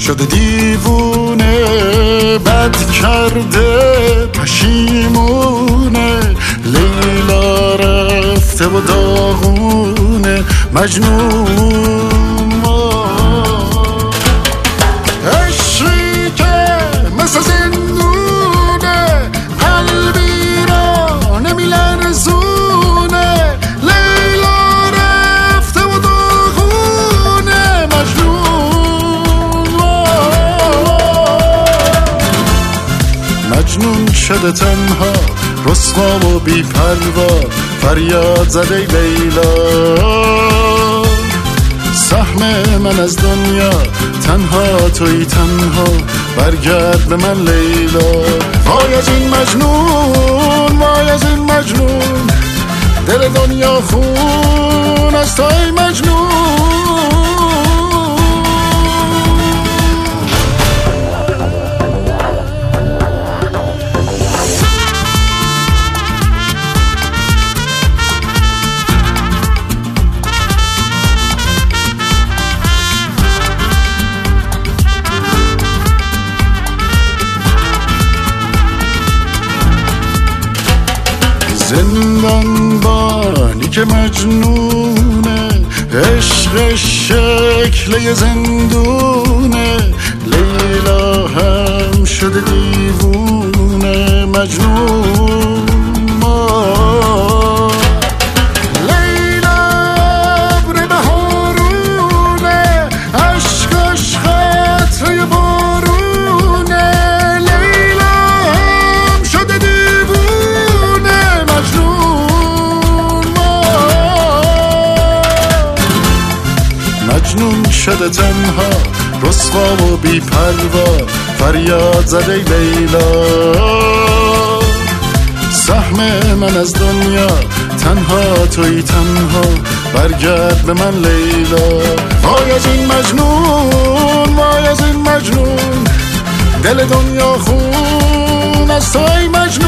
شده دیوونه، بد کرده پشیمونه، لیلا رفته و داغونه مجنون. عشقی که مثل زندونه، قلبی را نمیلرزونه، لیلا رفته و داغونه مجنون. مجنون شده تنها، رسوا و بی پروا، فریاد زده لیلا. سهم من از دنیا، تنها توی تنها، برگرد به من لیلا. وای از این مجنون، وای از این مجنون، دل دنیا خون از توی مجنون. زندان بانی که مجنونه، عشق شکل زندونه، لیلا هم شده دیوونه مجنون. لیلا ابر بهارونه، عشقش قطره بارونه، لیلا هم شده دیوونه مجنون. مجنون شده تنها، رسوا و بی پروا، فریاد زده لیلا. سهم من از دنیا، تنها توی تنها، برگرد به من لیلا. وای از این مجنون، وای از این مجنون، دل دنیا خون از توی مجنون.